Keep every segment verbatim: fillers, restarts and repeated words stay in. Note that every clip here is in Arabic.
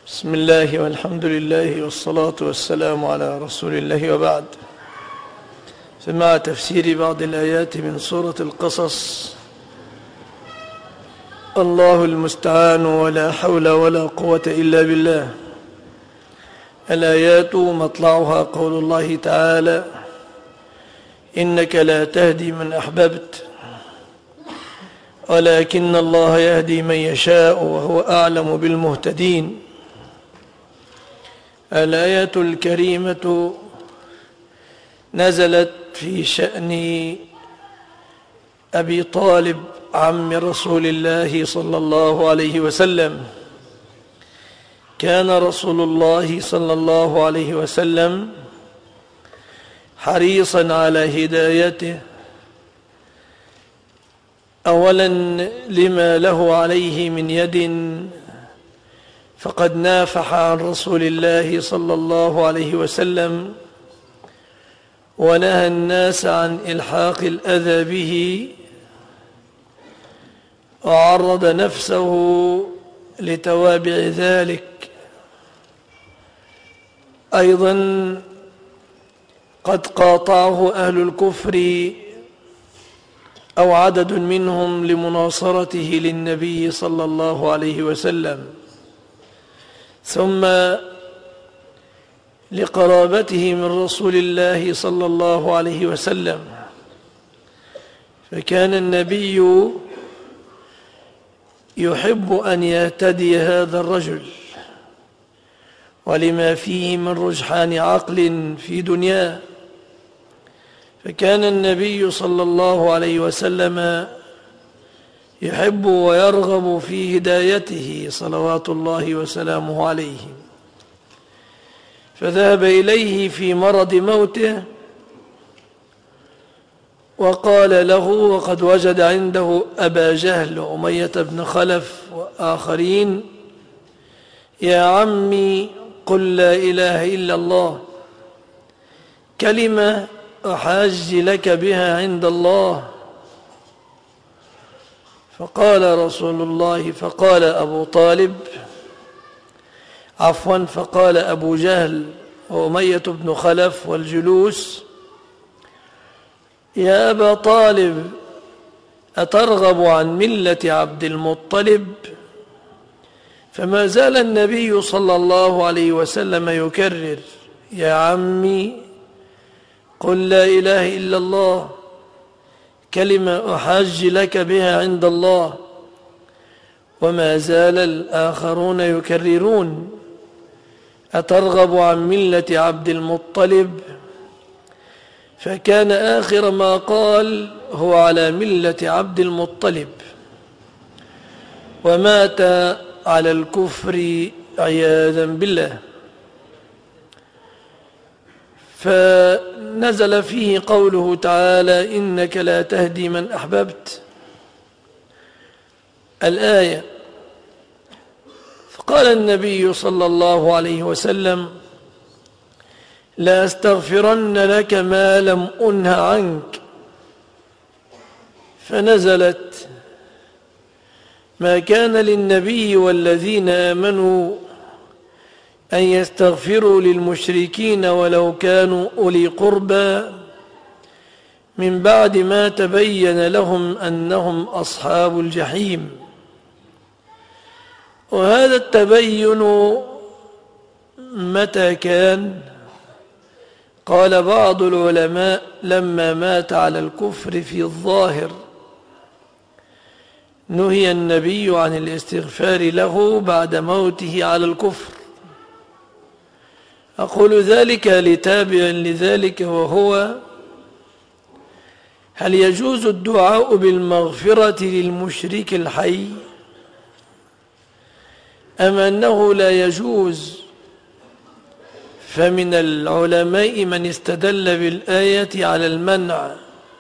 بسم الله والحمد لله والصلاة والسلام على رسول الله، وبعد. فمع تفسير بعض الآيات من سورة القصص، الله المستعان ولا حول ولا قوة إلا بالله. الآيات مطلعها قول الله تعالى: إنك لا تهدي من أحببت ولكن الله يهدي من يشاء وهو أعلم بالمهتدين. الآية الكريمة نزلت في شأن أبي طالب عم رسول الله صلى الله عليه وسلم. كان رسول الله صلى الله عليه وسلم حريصا على هدايته، أولا لما له عليه من يد، فقد نافح عن رسول الله صلى الله عليه وسلم ونهى الناس عن إلحاق الأذى به، وعرض نفسه لتوابع ذلك. أيضا قد قاطعه أهل الكفر أو عدد منهم لمناصرته للنبي صلى الله عليه وسلم، ثم لقرابته من رسول الله صلى الله عليه وسلم، فكان النبي يحب أن يهتدي هذا الرجل، ولما فيه من رجحان عقل في دنياه. فكان النبي صلى الله عليه وسلم يحب ويرغب في هدايته صلوات الله وسلامه عليه، فذهب إليه في مرض موته وقال له، وقد وجد عنده أبا جهل وأمية بن خلف وآخرين: يا عمي قل لا إله إلا الله، كلمة أحاج لك بها عند الله. فقال رسول الله فقال أبو طالب عفوا فقال أبو جهل وأمية بن خلف والجلوس: يا أبا طالب، أترغب عن ملة عبد المطلب؟ فما زال النبي صلى الله عليه وسلم يكرر: يا عمي قل لا إله إلا الله، كلمة أحاج لك بها عند الله. وما زال الآخرون يكررون: أترغب عن ملة عبد المطلب؟ فكان آخر ما قال: هو على ملة عبد المطلب، ومات على الكفر عياذا بالله. فنزل فيه قوله تعالى: إنك لا تهدي من أحببت. الآية. فقال النبي صلى الله عليه وسلم: لا أستغفرن لك ما لم أنه عنك. فنزلت: ما كان للنبي والذين آمنوا أن يستغفروا للمشركين ولو كانوا أولي قربى من بعد ما تبين لهم أنهم أصحاب الجحيم. وهذا التبين متى كان؟ قال بعض العلماء: لما مات على الكفر في الظاهر نهي النبي عن الاستغفار له بعد موته على الكفر. أقول ذلك لتابع لذلك، وهو: هل يجوز الدعاء بالمغفرة للمشرك الحي، أم أنه لا يجوز؟ فمن العلماء من استدل بالآية على المنع: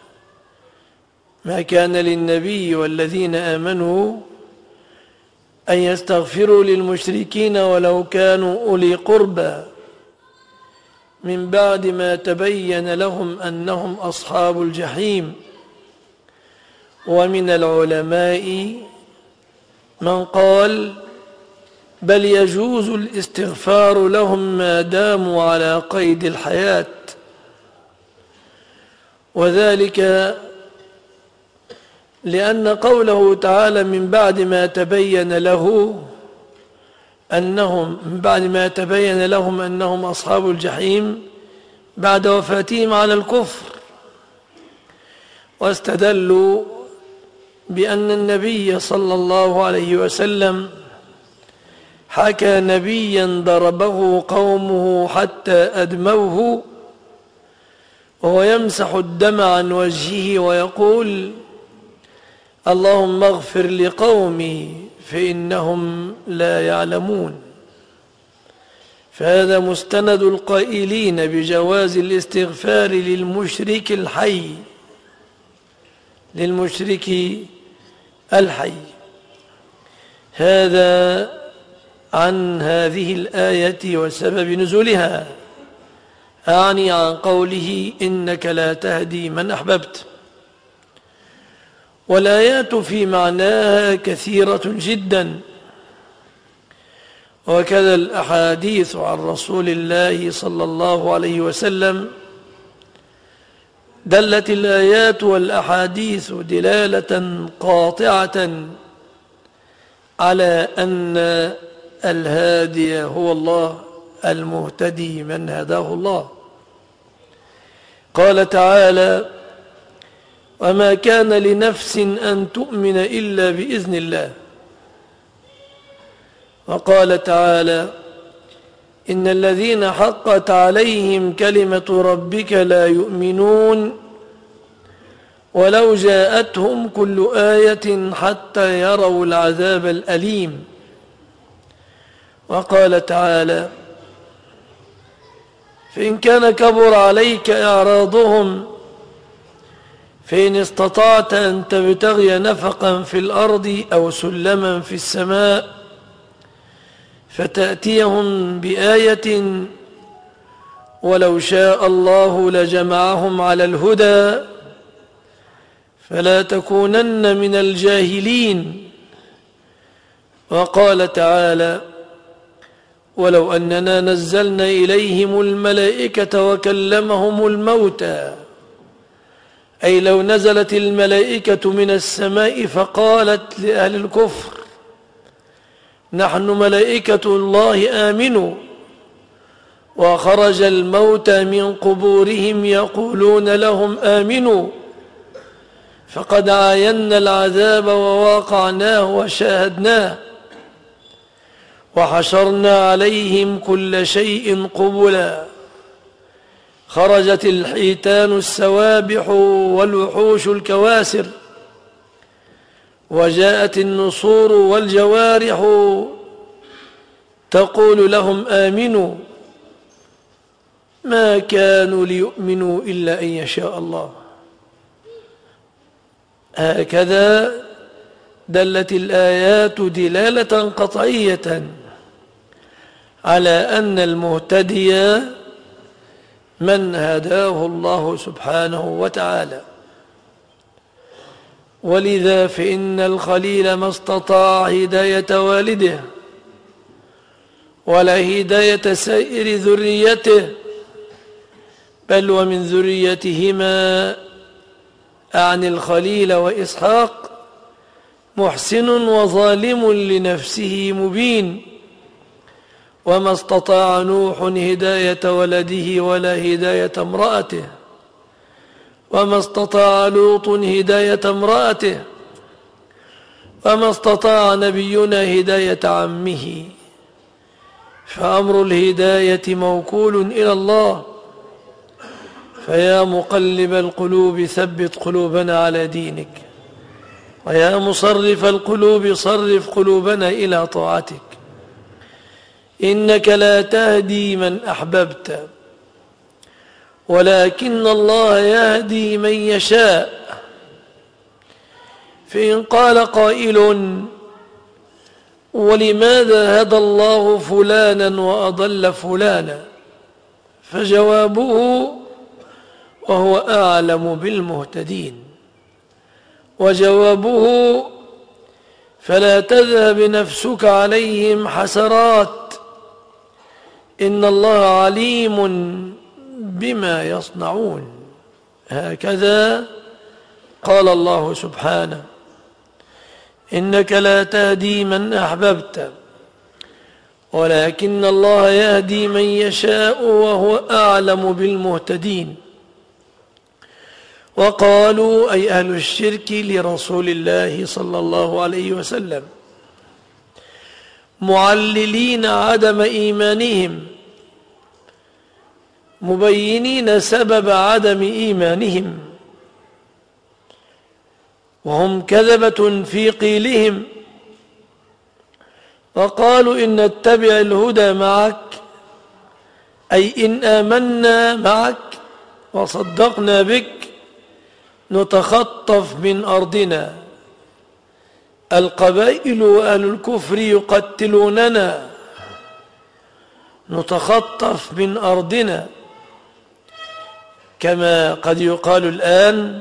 ما كان للنبي والذين آمنوا أن يستغفروا للمشركين ولو كانوا أولي قربى من بعد ما تبين لهم أنهم أصحاب الجحيم. ومن العلماء من قال بل يجوز الاستغفار لهم ما داموا على قيد الحياة، وذلك لأن قوله تعالى من بعد ما تبين له أنهم من بعد ما تبين لهم أنهم أصحاب الجحيم بعد وفاتهم على الكفر، واستدلوا بأن النبي صلى الله عليه وسلم حكى نبيا ضربه قومه حتى أدموه وهو يمسح الدم عن وجهه ويقول اللهم اغفر لقومي فإنهم لا يعلمون. فهذا مستند القائلين بجواز الاستغفار للمشرك الحي للمشرك الحي. هذا عن هذه الآية وسبب نزولها، أعني عن قوله إنك لا تهدي من أحببت. والآيات في معناها كثيرة جدا، وكذا الأحاديث عن رسول الله صلى الله عليه وسلم. دلت الآيات والأحاديث دلالة قاطعة على أن الهادي هو الله، المهتدي من هداه الله. قال تعالى وما كان لنفس أن تؤمن إلا بإذن الله. وقال تعالى إن الذين حقت عليهم كلمة ربك لا يؤمنون ولو جاءتهم كل آية حتى يروا العذاب الأليم. وقال تعالى فإن كان كبر عليك إعراضهم فإن استطعت أن تبتغي نفقا في الأرض أو سلما في السماء فتأتيهم بآية ولو شاء الله لجمعهم على الهدى فلا تكونن من الجاهلين. وقال تعالى ولو أننا نزلنا إليهم الملائكة وكلمهم الموتى، أي لو نزلت الملائكة من السماء فقالت لأهل الكفر نحن ملائكة الله آمنوا، وخرج الموتى من قبورهم يقولون لهم آمنوا، فقد عاينا العذاب وواقعناه وشاهدناه وحشرنا عليهم كل شيء قبلا. خرجت الحيتان السوابح والوحوش الكواسر، وجاءت النصور والجوارح تقول لهم آمنوا، ما كانوا ليؤمنوا إلا أن يشاء الله. هكذا دلت الآيات دلالة قطعية على أن المهتدي من هداه الله سبحانه وتعالى. ولذا فإن الخليل ما استطاع هداية والده ولا هداية سائر ذريته، بل ومن ذريتهما عن الخليل وإسحاق محسن وظالم لنفسه مبين، وما استطاع نوح هداية ولده ولا هداية امرأته، وما استطاع لوط هداية امرأته، وما استطاع نبينا هداية عمه. فأمر الهداية موكول إلى الله. فيا مقلب القلوب ثبت قلوبنا على دينك، ويا مصرف القلوب صرف قلوبنا إلى طاعتك. إنك لا تهدي من أحببت ولكن الله يهدي من يشاء. فإن قال قائل ولماذا هدى الله فلانا وأضل فلانا، فجوابه وهو أعلم بالمهتدين، وجوابه فلا تذهب نفسك عليهم حسرات إن الله عليم بما يصنعون. هكذا قال الله سبحانه: إنك لا تهدي من أحببت ولكن الله يهدي من يشاء وهو أعلم بالمهتدين. وقالوا أي أهل الشرك لرسول الله صلى الله عليه وسلم معللين عدم إيمانهم مبينين سبب عدم إيمانهم، وهم كذبة في قيلهم، وقالوا إن نتبع الهدى معك أي إن آمنا معك وصدقنا بك نتخطف من أرضنا، القبائل وأهل الكفر يقتلوننا نتخطف من أرضنا، كما قد يقال الآن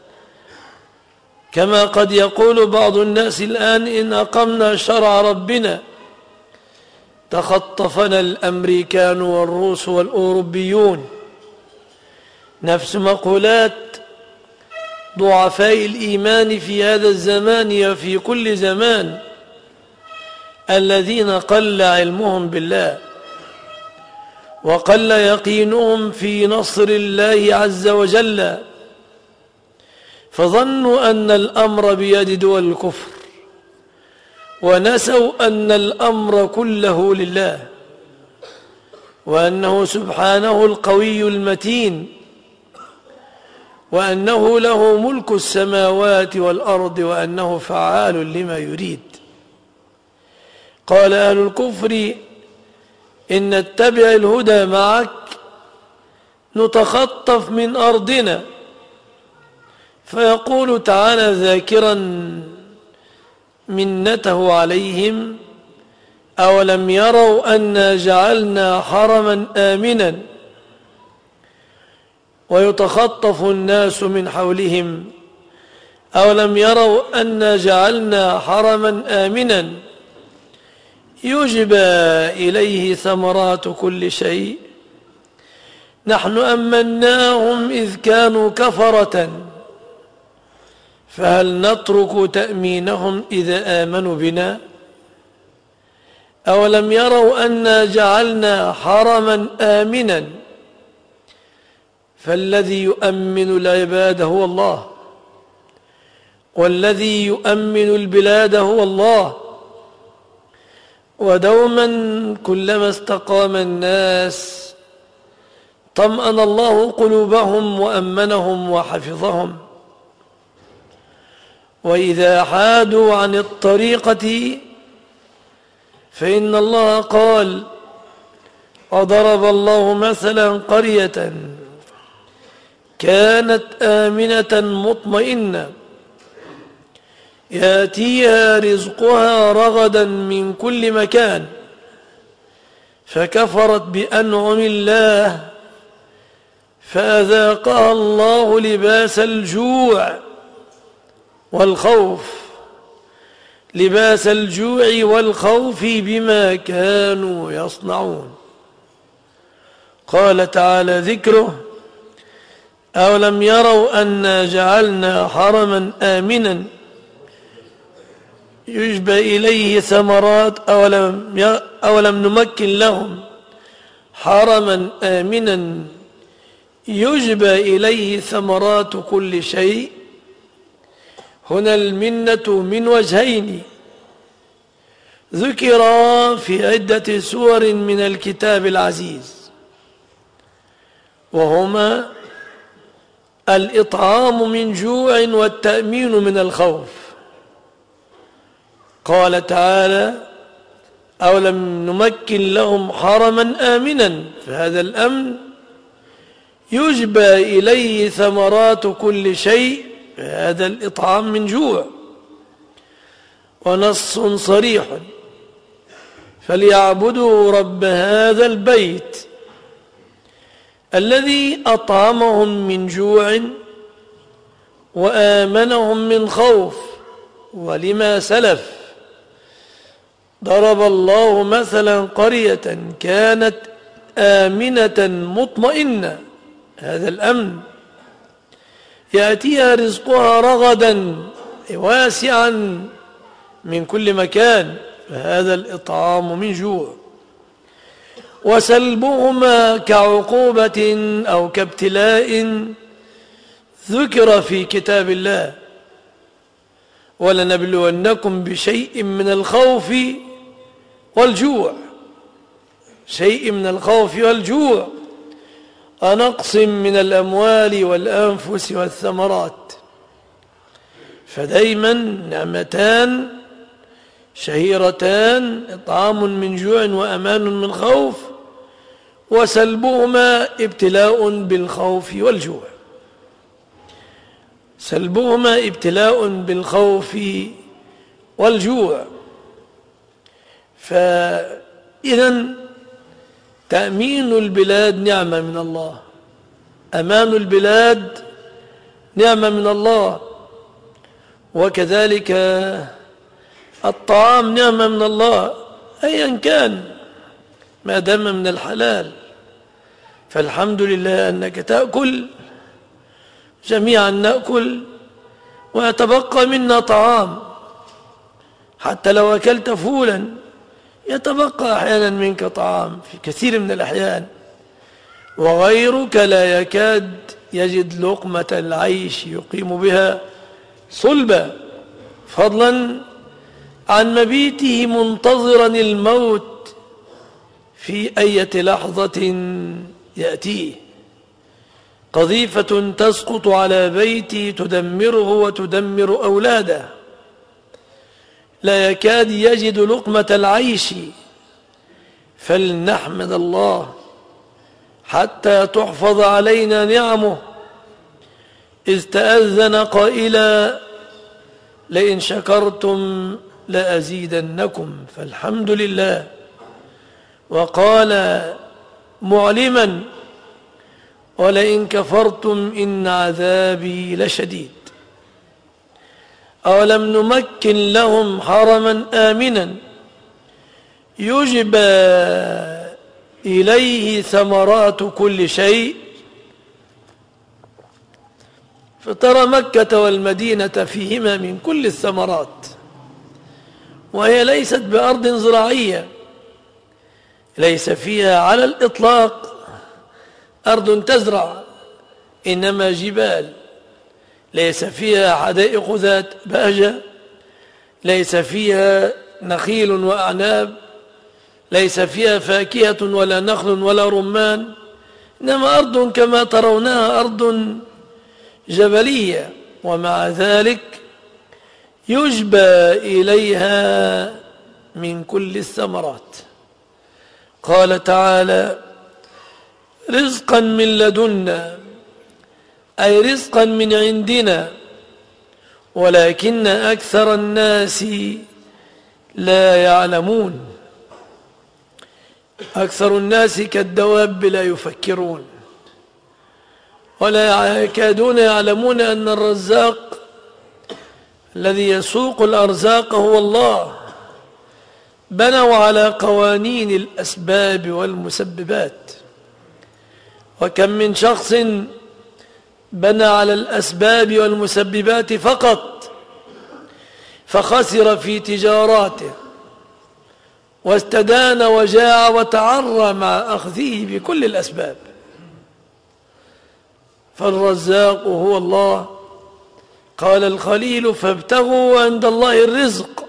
كما قد يقول بعض الناس الآن إن أقمنا شرع ربنا تخطفنا الأمريكان والروس والأوروبيون، نفس مقولات ضعفاء الإيمان في هذا الزمان وفي كل زمان الذين قل علمهم بالله وقل يقينهم في نصر الله عز وجل، فظنوا أن الأمر بيد دول الكفر ونسوا أن الأمر كله لله، وأنه سبحانه القوي المتين، وأنه له ملك السماوات والأرض، وأنه فعال لما يريد. قال أهل الكفر إن نتبع الهدى معك نتخطف من أرضنا، فيقول تعالى ذاكرا منته عليهم: أولم يروا أنا جعلنا حرما آمنا ويتخطف الناس من حولهم، أولم يروا أنا جعلنا حرما آمنا يجبى إليه ثمرات كل شيء نحن أمناهم إذ كانوا كفرة فهل نترك تأمينهم إذا آمنوا بنا؟ أولم يروا أنا جعلنا حرما آمنا، فالذي يؤمن العباد هو الله، والذي يؤمن البلاد هو الله، ودوما كلما استقام الناس طمأن الله قلوبهم وأمنهم وحفظهم. وإذا حادوا عن الطريقة فإن الله قال: وضرب الله مثلا قرية كانت آمنة مطمئنة يأتيها رزقها رغدا من كل مكان فكفرت بأنعم الله فأذاقها الله لباس الجوع والخوف لباس الجوع والخوف بما كانوا يصنعون. قال تعالى ذكره: أولم يروا أنا جعلنا حرما آمنا يجبى إليه ثمرات أولم, أولم نمكن لهم حرما آمنا يجبى إليه ثمرات كل شيء. هنا المنة من وجهين ذكر في عدة سور من الكتاب العزيز، وهما الإطعام من جوع والتأمين من الخوف. قال تعالى: أولم نمكن لهم حرما آمنا، فهذا الأمن يجبى إليه ثمرات كل شيء، هذا الإطعام من جوع. ونص صريح: فليعبدوا رب هذا البيت الذي أطعمهم من جوع وآمنهم من خوف. ولما سلف ضرب الله مثلا قرية كانت آمنة مطمئنة، هذا الأمن، يأتيها رزقها رغدا واسعا من كل مكان، فهذا الإطعام من جوع. وسلبهما كعقوبة أو كابتلاء ذكر في كتاب الله: ولنبلونكم بشيء من الخوف والجوع، شيء من الخوف والجوع، ونقص من الأموال والأنفس والثمرات. فدايما نعمتان شهيرتان: إطعام من جوع وأمان من خوف، وسلبهما ابتلاء بالخوف والجوع. سلبهما ابتلاء بالخوف والجوع. فإذن تأمين البلاد نعمة من الله، أمان البلاد نعمة من الله، وكذلك الطعام نعمة من الله أيا كان ما دام من الحلال. فالحمد لله أنك تأكل، جميعا نأكل ويتبقى منا طعام، حتى لو أكلت فولا يتبقى أحيانا منك طعام في كثير من الأحيان، وغيرك لا يكاد يجد لقمة العيش يقيم بها صلبا، فضلا عن مبيته منتظرا الموت في أية لحظة يأتيه. قذيفة تسقط على بيتي تدمره وتدمر أولاده، لا يكاد يجد لقمة العيش. فلنحمد الله حتى تحفظ علينا نعمه، إذ تأذن قائلا: لئن شكرتم لأزيدنكم. فالحمد لله. وقال معلما: ولئن كفرتم إن عذابي لشديد. أولم نمكن لهم حرما آمنا يجبى إليه ثمرات كل شيء. فترى مكة والمدينة فيهما من كل الثمرات، وهي ليست بأرض زراعية، ليس فيها على الإطلاق أرض تزرع، إنما جبال. ليس فيها حدائق ذات بهجة، ليس فيها نخيل وأعناب، ليس فيها فاكهة ولا نخل ولا رمان، إنما أرض كما ترونها أرض جبلية، ومع ذلك يجبى إليها من كل الثمرات. قال تعالى: رزقا من لدنا، أي رزقا من عندنا، ولكن أكثر الناس لا يعلمون. أكثر الناس كالدواب لا يفكرون ولا يكادون يعلمون أن الرزاق الذي يسوق الأرزاق هو الله. بنوا على قوانين الأسباب والمسببات، وكم من شخص بنى على الأسباب والمسببات فقط فخسر في تجاراته، واستدان وجاع وتعرى مع أخذه بكل الأسباب. فالرزاق هو الله. قال الخليل: فابتغوا عند الله الرزق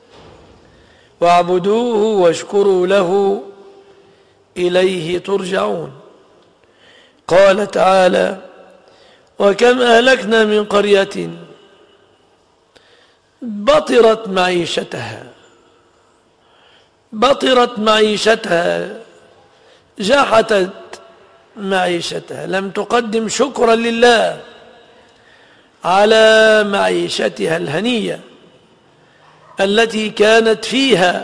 واعبدوه واشكروا له إليه ترجعون. قال تعالى: وكم أهلكنا من قرية بطرت معيشتها بطرت معيشتها جحدت معيشتها، لم تقدم شكرا لله على معيشتها الهنية التي كانت فيها.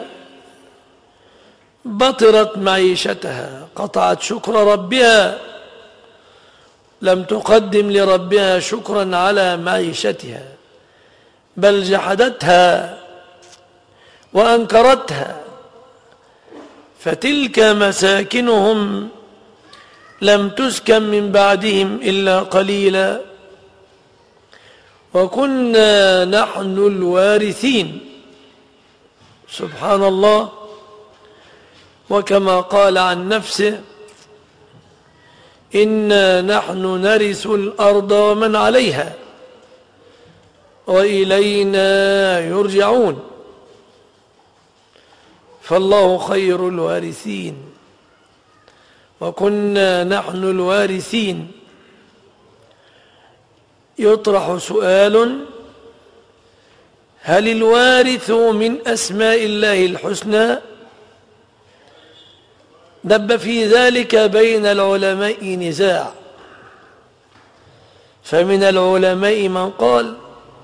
بطرت معيشتها، قطعت شكر ربها، لم تقدم لربها شكرا على معيشتها، بل جحدتها وأنكرتها، فتلك مساكنهم لم تسكن من بعدهم إلا قليلا وكنا نحن الوارثين. سبحان الله. وكما قال عن نفسه: إنا نحن نرث الأرض ومن عليها وإلينا يرجعون. فالله خير الوارثين. وكنا نحن الوارثين. يطرح سؤال: هل الوارث من أسماء الله الحسنى؟ دب في ذلك بين العلماء نزاع، فمن العلماء من قال: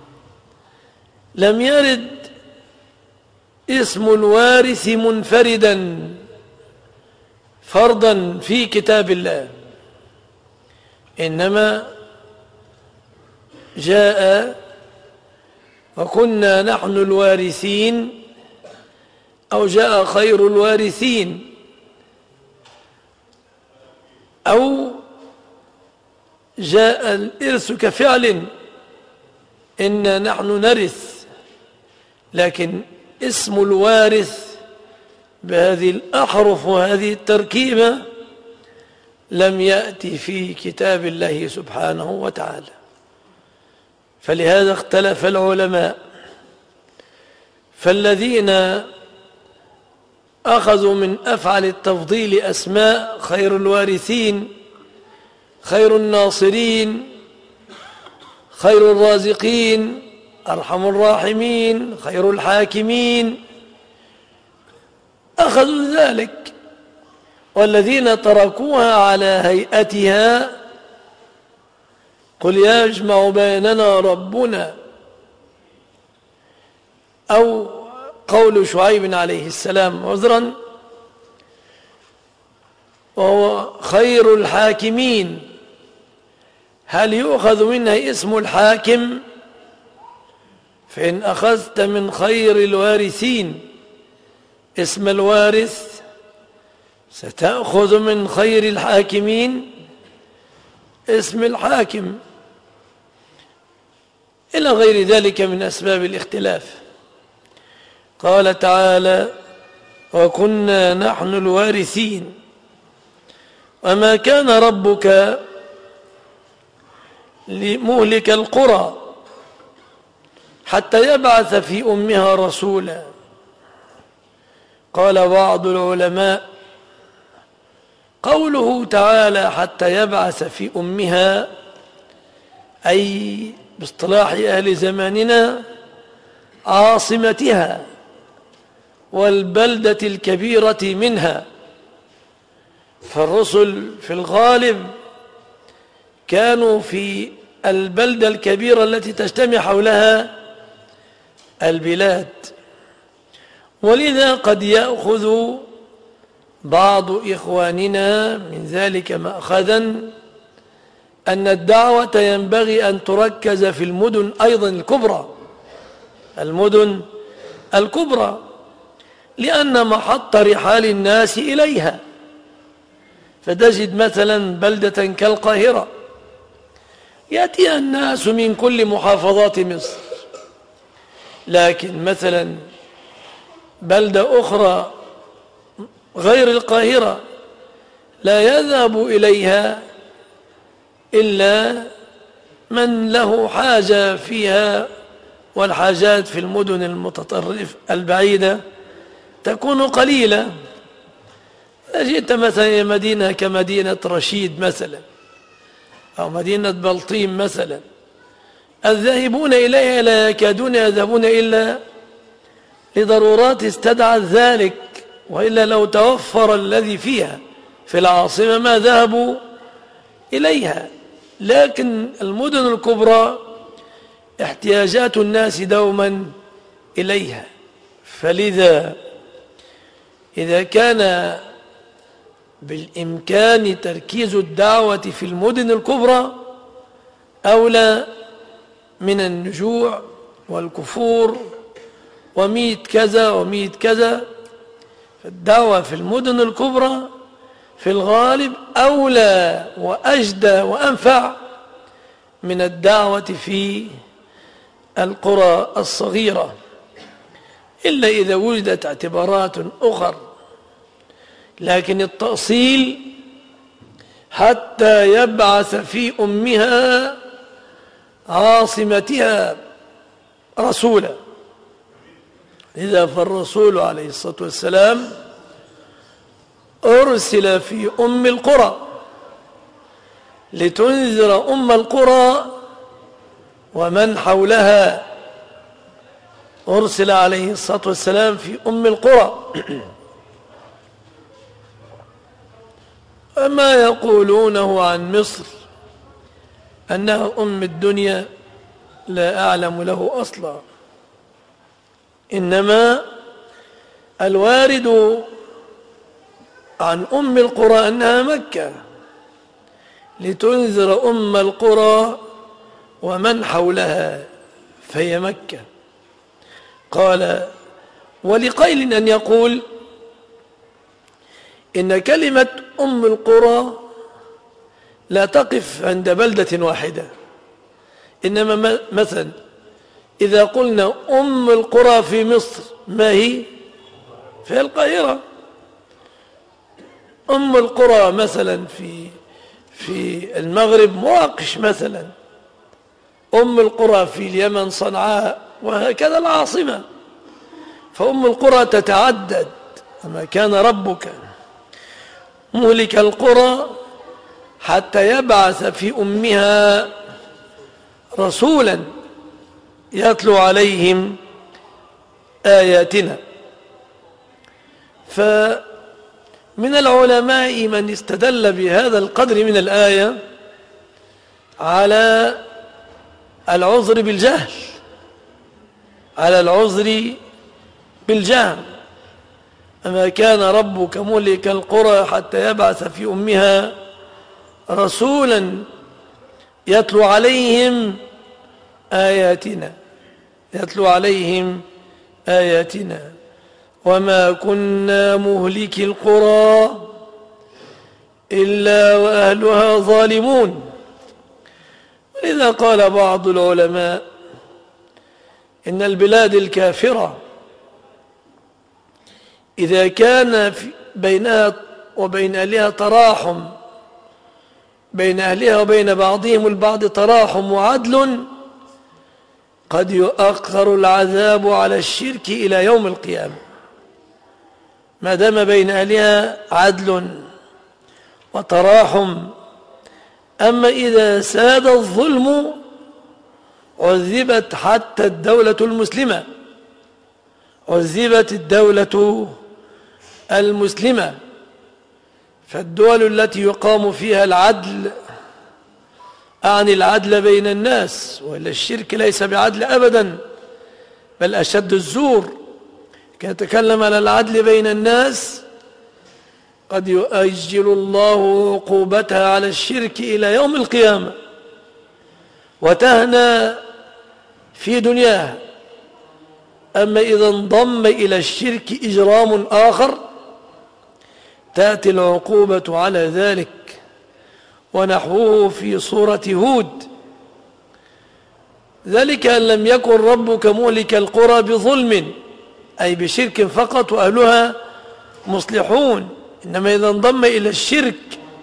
لم يرد اسم الوارث منفردا فرضا في كتاب الله، إنما جاء وكنا نحن الوارثين، أو جاء خير الوارثين، أو جاء الإرث كفعل إنا نحن نرث، لكن اسم الوارث بهذه الأحرف وهذه التركيبة لم يأتي في كتاب الله سبحانه وتعالى. فلهذا اختلف العلماء، فالذين أخذوا من أفعل التفضيل أسماء: خير الوارثين، خير الناصرين، خير الرازقين، أرحم الراحمين، خير الحاكمين، أخذوا ذلك. والذين تركوها على هيئتها: قل يجمع بيننا ربنا، أو قول شعيب عليه السلام عذرا: وهو خير الحاكمين. هل يؤخذ منها اسم الحاكم؟ فإن أخذت من خير الوارثين اسم الوارث ستأخذ من خير الحاكمين اسم الحاكم، إلى غير ذلك من أسباب الاختلاف. قال تعالى: وكنا نحن الوارثين. وما كان ربك لمهلك القرى حتى يبعث في أمها رسولا. قال بعض العلماء: قوله تعالى حتى يبعث في أمها، أي باصطلاح أهل زماننا عاصمتها والبلدة الكبيرة منها. فالرسل في الغالب كانوا في البلدة الكبيرة التي تجتمع حولها البلاد، ولذا قد يأخذ بعض إخواننا من ذلك مأخذا أن الدعوة ينبغي أن تركز في المدن أيضا الكبرى، المدن الكبرى، لأن محط رحال الناس إليها. فتجد مثلا بلدة كالقاهرة يأتي الناس من كل محافظات مصر، لكن مثلا بلدة أخرى غير القاهرة لا يذهب إليها إلا من له حاجة فيها، والحاجات في المدن المتطرف البعيدة تكون قليلة. جئت مثلا إلى مدينة كمدينة رشيد مثلا، أو مدينة بلطيم مثلا، الذاهبون إليها لا يكادون يذهبون إلا لضرورات استدعت ذلك، وإلا لو توفر الذي فيها في العاصمة ما ذهبوا إليها. لكن المدن الكبرى احتياجات الناس دوما إليها. فلذا إذا كان بالإمكان تركيز الدعوة في المدن الكبرى أولى من النجوع والكفور ومئة كذا ومئة كذا. فالدعوة في المدن الكبرى في الغالب أولى وأجدى وأنفع من الدعوة في القرى الصغيرة، إلا إذا وجدت اعتبارات أخرى. لكن التأصيل حتى يبعث في أمها عاصمتها رسولا. إذا فالرسول عليه الصلاة والسلام أرسل في أم القرى لتنذر أم القرى ومن حولها. أرسل عليه الصلاة والسلام في أم القرى. أما يقولونه عن مصر أنها أم الدنيا لا أعلم له أصلا، إنما الوارد عن أم القرى أنها مكة لتنذر أم القرى ومن حولها، فهي مكة. قال: ولقيل أن يقول إن كلمة أم القرى لا تقف عند بلدة واحدة، إنما مثلا إذا قلنا أم القرى في مصر ما هي؟ في القاهرة. أم القرى مثلا في في المغرب مراكش مثلا. أم القرى في اليمن صنعاء، وهكذا العاصمة. فأم القرى تتعدد. أما كان ربك مهلك القرى حتى يبعث في أمها رسولا يتلو عليهم آياتنا. فمن العلماء من استدل بهذا القدر من الآية على العذر بالجهل، على العذر بالجهل. أما كان ربك مهلك القرى حتى يبعث في أمها رسولا يتلو عليهم آياتنا يتلو عليهم آياتنا وما كنا مهلك القرى إلا وأهلها ظالمون. ولذا قال بعض العلماء إن البلاد الكافرة إذا كان بينها وبين أهلها تراحم، بين أهلها وبين بعضهم البعض تراحم وعدل، قد يؤخر العذاب على الشرك إلى يوم القيامة ما دام بين أهلها عدل وتراحم. أما إذا ساد الظلم عذبت حتى الدولة المسلمة عذبت الدولة المسلمة. فالدول التي يقام فيها العدل، أعني العدل بين الناس، وإلا الشرك ليس بعدل أبدا بل أشد الزور. كي يتكلم على العدل بين الناس قد يؤجل الله عقوبتها على الشرك إلى يوم القيامة وتهنى في دنياها. أما إذا انضم إلى الشرك إجرام آخر تأتي العقوبة على ذلك. ونحوه في سورة هود: ذلك أن لم يكن ربك مهلك القرى بظلم، أي بشرك فقط وأهلها مصلحون. إنما إذا انضم إلى الشرك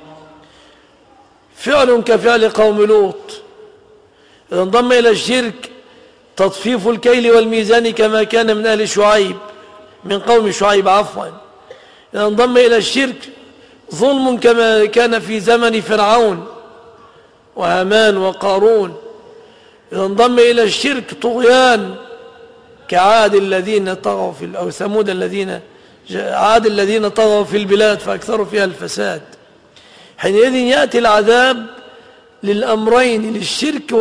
فعل كفعل قوم لوط، إذا انضم إلى الشرك تطفيف الكيل والميزان كما كان من أهل شعيب من قوم شعيب عفوا، إذا انضم إلى الشرك ظلم كما كان في زمن فرعون وهامان وقارون، إذا انضم إلى الشرك طغيان كعاد الذين طغوا في أو ثمود الذين عاد الذين طغوا في البلاد فأكثروا فيها الفساد. حينئذ يأتي العذاب للأمرين، للشرك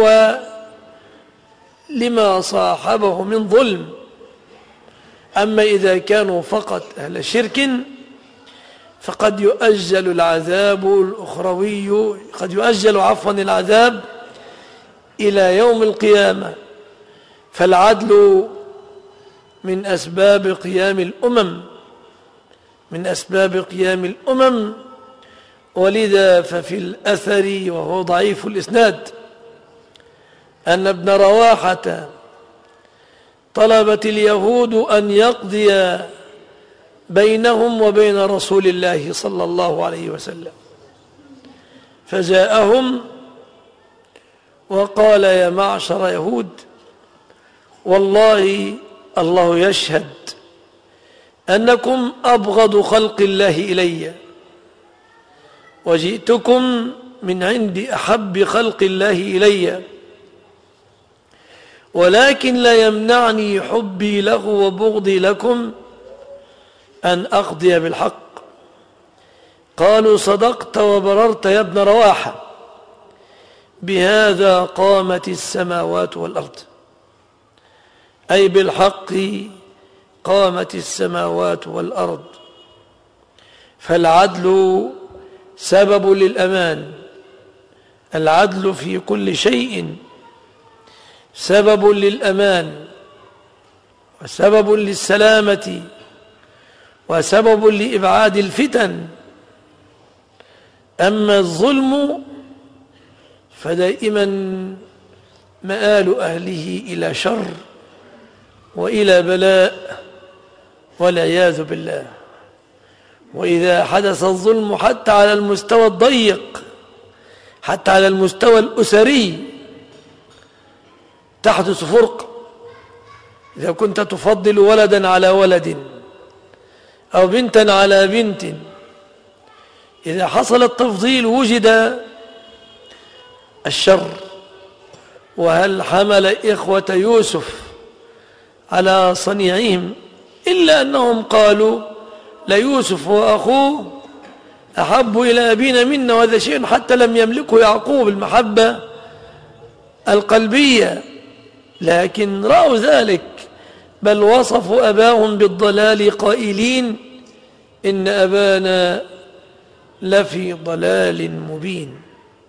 ولما صاحبه من ظلم. أما إذا كانوا فقط أهل شرك فقد يؤجل العذاب الأخروي قد يؤجل عفوا العذاب إلى يوم القيامة. فالعدل من أسباب قيام الأمم من أسباب قيام الأمم ولذا ففي الأثر وهو ضعيف الإسناد أن ابن رواحة طلبت اليهود أن يقضي بينهم وبين رسول الله صلى الله عليه وسلم، فجاءهم وقال: يا معشر يهود، والله الله يشهد أنكم أبغض خلق الله إلي، وجئتكم من عند أحب خلق الله إلي، ولكن لا يمنعني حبي له وبغضي لكم أن أقضي بالحق. قالوا: صدقت وبررت يا ابن رواحة، بهذا قامت السماوات والأرض، أي بالحق قامت السماوات والأرض. فالعدل سبب للأمان، العدل في كل شيء سبب للأمان وسبب للسلامة وسبب لإبعاد الفتن. أما الظلم فدائما مآل أهله إلى شر وإلى بلاء والعياذ بالله. وإذا حدث الظلم حتى على المستوى الضيق، حتى على المستوى الأسري، تحدث فرقة. إذا كنت تفضل ولدا على ولد أو بنتا على بنت، إذا حصل التفضيل وجد الشر. وهل حمل إخوة يوسف على صنيعهم إلا أنهم قالوا: ليوسف وأخوه أحب إلى أبينا منا، وهذا شيء حتى لم يملكه يعقوب، المحبة القلبية، لكن رأوا ذلك، بل وصفوا أباهم بالضلال قائلين: إن أبانا لفي ضلال مبين.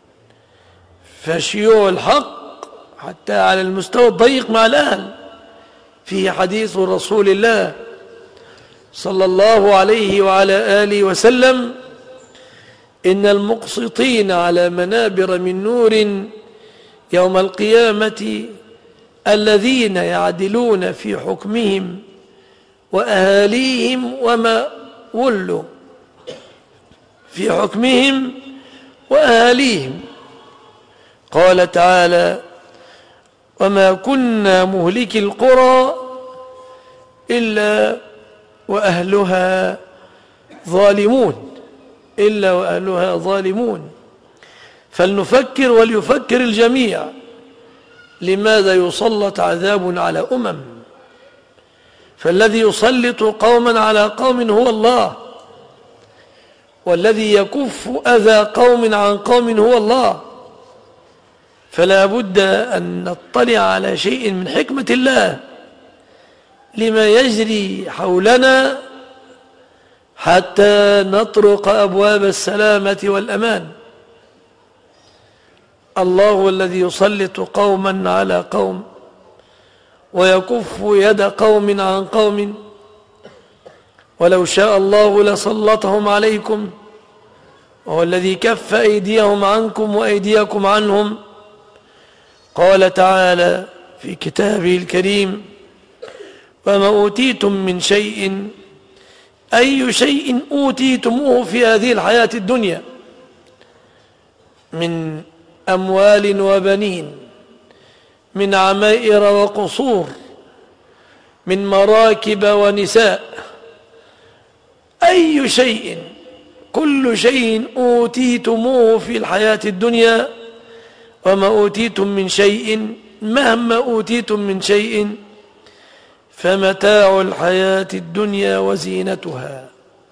فشيوع الحق حتى على المستوى الضيق مع الأهل. فيه حديث رسول الله صلى الله عليه وعلى آله وسلم: إن المقسطين على منابر من نور يوم القيامة الذين يعدلون في حكمهم وأهاليهم وما ولوا، في حكمهم وأهاليهم. قال تعالى: وما كنا مهلك القرى إلا وأهلها ظالمون إلا وأهلها ظالمون. فلنفكر وليفكر الجميع، لماذا يسلط عذاب على أمم؟ فالذي يسلط قوما على قوم هو الله، والذي يكف أذى قوم عن قوم هو الله. فلا بد أن نطلع على شيء من حكمة الله لما يجري حولنا حتى نطرق أبواب السلامة والأمان. الله الذي يسلط قوما على قوم ويكف يد قوم عن قوم، ولو شاء الله لسلطهم عليكم، وهو الذي كف أيديهم عنكم وأيديكم عنهم. قال تعالى في كتابه الكريم: وما أوتيتم من شيء، أي شيء أوتيتموه في هذه الحياة الدنيا من أموال وبنين، من عمائر وقصور، من مراكب ونساء، أي شيء، كل شيء أوتيتموه في الحياة الدنيا. وما أوتيتم من شيء، مهما أوتيتم من شيء، فمتاع الحياة الدنيا وزينتها،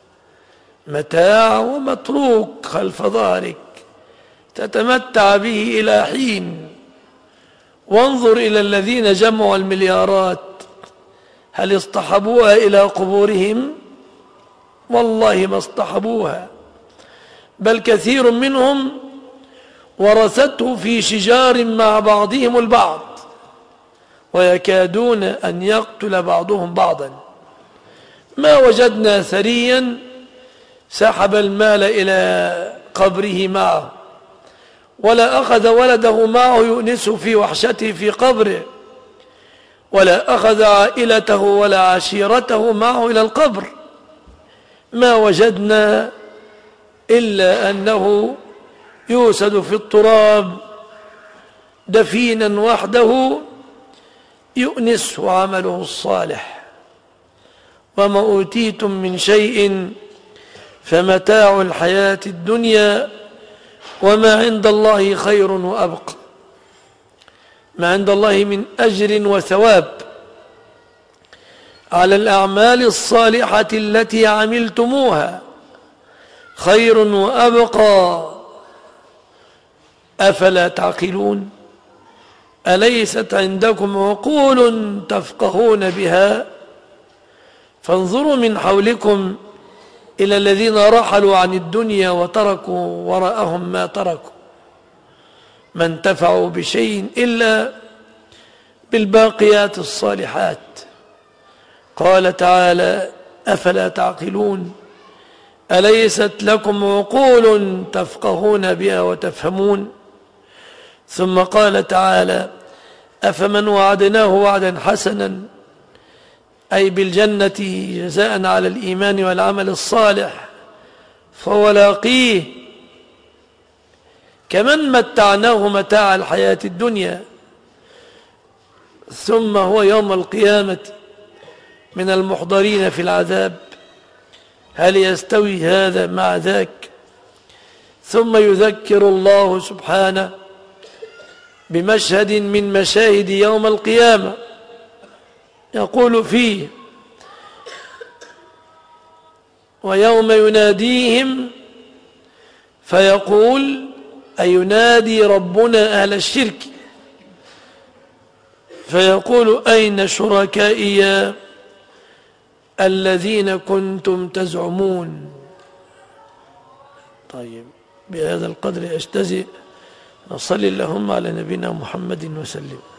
متاع ومتروك خلف ظهرك تتمتع به إلى حين. وانظر إلى الذين جمعوا المليارات، هل اصطحبوها إلى قبورهم؟ والله ما اصطحبوها، بل كثير منهم ورثته في شجار مع بعضهم البعض، ويكادون أن يقتل بعضهم بعضا. ما وجدنا ثريا سحب المال إلى قبره معه، ولا أخذ ولده معه يؤنسه في وحشته في قبره، ولا أخذ عائلته ولا عشيرته معه إلى القبر. ما وجدنا إلا أنه يوسد في التراب دفينا وحده يؤنسه عمله الصالح. وما أوتيتم من شيء فمتاع الحياة الدنيا وما عند الله خير وأبقى. ما عند الله من أجر وثواب على الأعمال الصالحة التي عملتموها خير وأبقى. أفلا تعقلون؟ أليست عندكم عقول تفقهون بها؟ فانظروا من حولكم إلى الذين رحلوا عن الدنيا وتركوا وراءهم ما تركوا، ما انتفعوا بشيء إلا بالباقيات الصالحات. قال تعالى: أفلا تعقلون؟ أليست لكم عقول تفقهون بها وتفهمون؟ ثم قال تعالى: أفمن وعدناه وعدا حسنا، أي بالجنة جزاء على الإيمان والعمل الصالح، فهو لاقيه، كمن متعناه متاع الحياة الدنيا ثم هو يوم القيامة من المحضرين في العذاب. هل يستوي هذا مع ذاك؟ ثم يذكر الله سبحانه بمشهد من مشاهد يوم القيامة يقول فيه: ويوم يناديهم فيقول، أي ينادي ربنا أهل الشرك فيقول: أين شركائي الذين كنتم تزعمون. طيب، بهذا القدر أجتزئ. نصلي اللهم على نبينا محمد وسلم.